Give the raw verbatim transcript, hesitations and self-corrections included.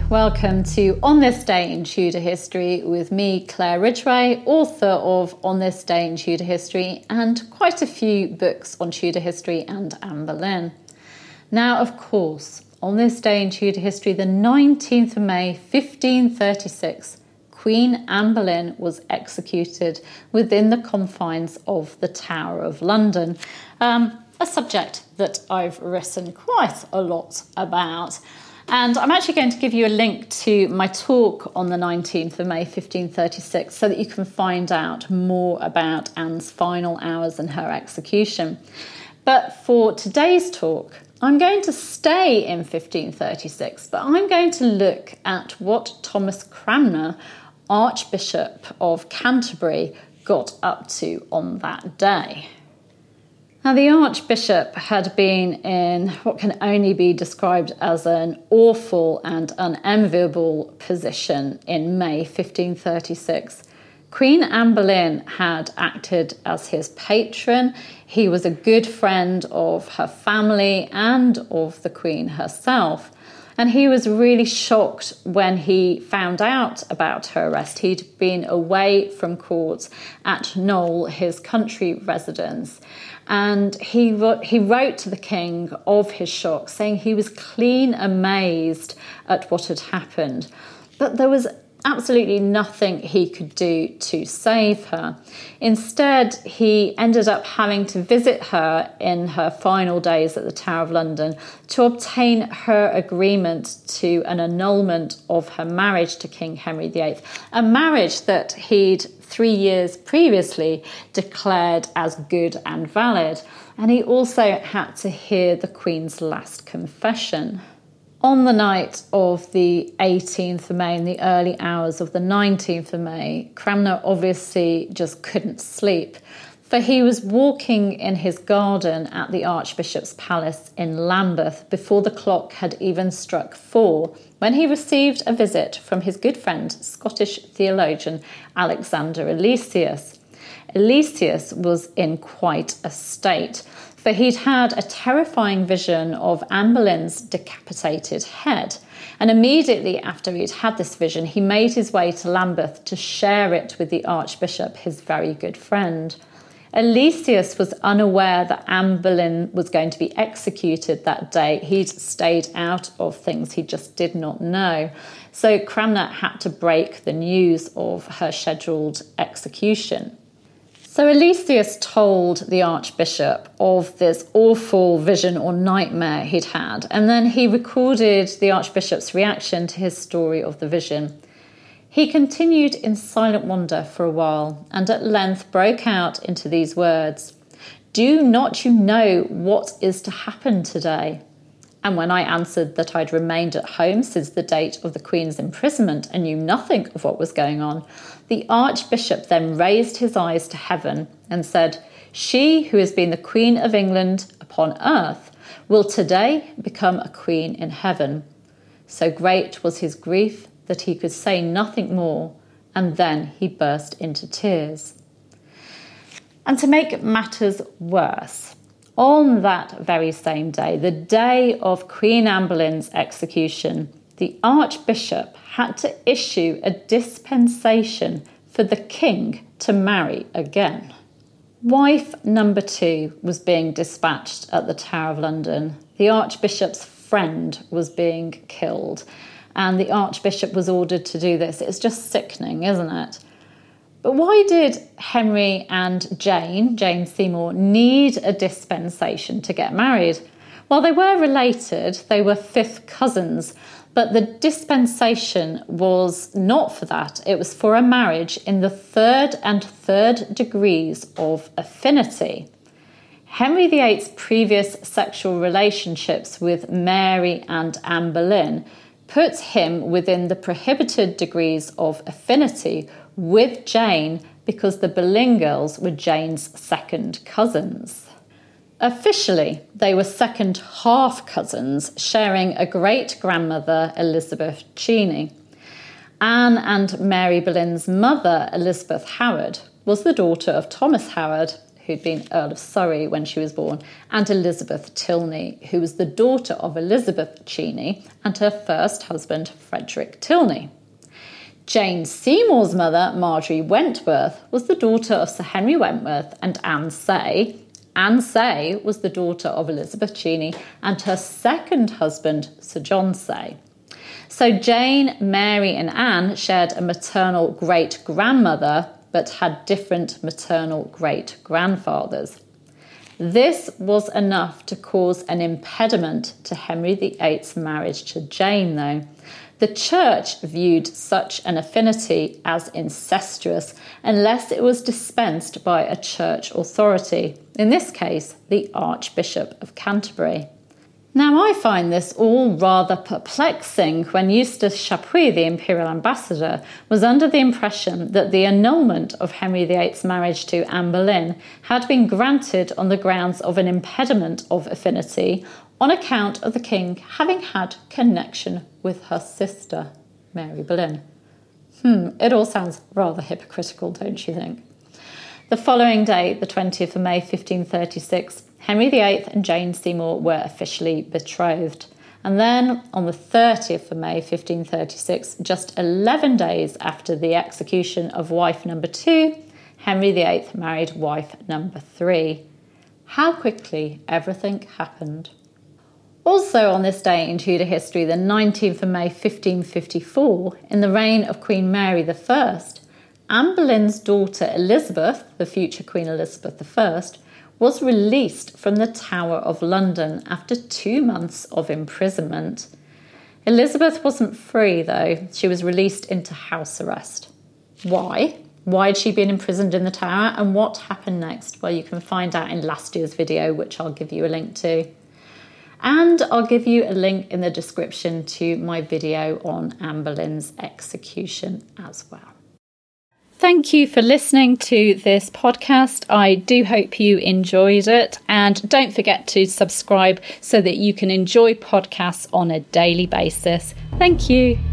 welcome to On This Day in Tudor History with me, Claire Ridgway, author of On This Day in Tudor History and quite a few books on Tudor history and Anne Boleyn. Now, of course, on this day in Tudor history, the nineteenth of May, fifteen thirty-six, Queen Anne Boleyn was executed within the confines of the Tower of London, um, a subject that I've written quite a lot about. And I'm actually going to give you a link to my talk on the nineteenth of May, fifteen thirty-six, so that you can find out more about Anne's final hours and her execution. But for today's talk, I'm going to stay in fifteen thirty-six, but I'm going to look at what Thomas Cranmer, Archbishop of Canterbury, got up to on that day. Now, the Archbishop had been in what can only be described as an awful and unenviable position in May fifteen thirty-six. Queen Anne Boleyn had acted as his patron. He was a good friend of her family and of the Queen herself. And he was really shocked when he found out about her arrest. He'd been away from court at Knowle, his country residence. And he wrote, he wrote to the king of his shock, saying he was clean amazed at what had happened. But there was absolutely nothing he could do to save her. Instead, he ended up having to visit her in her final days at the Tower of London to obtain her agreement to an annulment of her marriage to King Henry the Eighth, a marriage that he'd three years previously declared as good and valid. And he also had to hear the Queen's last confession. On the night of the eighteenth of May, in the early hours of the nineteenth of May, Cranmer obviously just couldn't sleep, for he was walking in his garden at the Archbishop's Palace in Lambeth before the clock had even struck four, when he received a visit from his good friend, Scottish theologian Alexander Elesius. Elesius was in quite a state, for he'd had a terrifying vision of Anne Boleyn's decapitated head. And immediately after he'd had this vision, he made his way to Lambeth to share it with the Archbishop, his very good friend. Elesius was unaware that Anne Boleyn was going to be executed that day. He'd stayed out of things he just did not know. So Cranmer had to break the news of her scheduled execution. So Elesius told the Archbishop of this awful vision or nightmare he'd had, and then he recorded the Archbishop's reaction to his story of the vision. He continued in silent wonder for a while, and at length broke out into these words: "Do not you know what is to happen today?" And when I answered that I'd remained at home since the date of the Queen's imprisonment and knew nothing of what was going on, the Archbishop then raised his eyes to heaven and said, "She who has been the Queen of England upon earth will today become a queen in heaven." So great was his grief that he could say nothing more, and then he burst into tears. And to make matters worse, on that very same day, the day of Queen Anne Boleyn's execution, the Archbishop had to issue a dispensation for the king to marry again. Wife number two was being dispatched at the Tower of London. The Archbishop's friend was being killed, and the Archbishop was ordered to do this. It's just sickening, isn't it? But why did Henry and Jane, Jane Seymour, need a dispensation to get married? Well, they were related, they were fifth cousins, but the dispensation was not for that. It was for a marriage in the third and third degrees of affinity. Henry the Eighth's previous sexual relationships with Mary and Anne Boleyn put him within the prohibited degrees of affinity with Jane because the Boleyn girls were Jane's second cousins. Officially, they were second half cousins, sharing a great-grandmother, Elizabeth Cheney. Anne and Mary Boleyn's mother, Elizabeth Howard, was the daughter of Thomas Howard, who'd been Earl of Surrey when she was born, and Elizabeth Tilney, who was the daughter of Elizabeth Cheney and her first husband, Frederick Tilney. Jane Seymour's mother, Marjorie Wentworth, was the daughter of Sir Henry Wentworth and Anne Say. Anne Say was the daughter of Elizabeth Cheney and her second husband, Sir John Say. So Jane, Mary and Anne shared a maternal great-grandmother, but had different maternal great-grandfathers. This was enough to cause an impediment to Henry the Eighth's marriage to Jane, though. The church viewed such an affinity as incestuous unless it was dispensed by a church authority, in this case, the Archbishop of Canterbury. Now, I find this all rather perplexing when Eustace Chapuis, the imperial ambassador, was under the impression that the annulment of Henry the Eighth's marriage to Anne Boleyn had been granted on the grounds of an impediment of affinity on account of the king having had connection with her sister, Mary Boleyn. Hmm, it all sounds rather hypocritical, don't you think? The following day, the twentieth of May fifteen thirty-six, Henry the Eighth and Jane Seymour were officially betrothed. And then, on the thirtieth of May fifteen thirty-six, just eleven days after the execution of wife number two, Henry the Eighth married wife number three. How quickly everything happened. Also on this day in Tudor history, the nineteenth of May fifteen fifty-four, in the reign of Queen Mary the First, Anne Boleyn's daughter Elizabeth, the future Queen Elizabeth the First, was released from the Tower of London after two months of imprisonment. Elizabeth wasn't free, though. She was released into house arrest. Why? Why had she been imprisoned in the Tower, and what happened next? Well, you can find out in last year's video, which I'll give you a link to. And I'll give you a link in the description to my video on Anne Boleyn's execution as well. Thank you for listening to this podcast. I do hope you enjoyed it, and don't forget to subscribe so that you can enjoy podcasts on a daily basis. Thank you.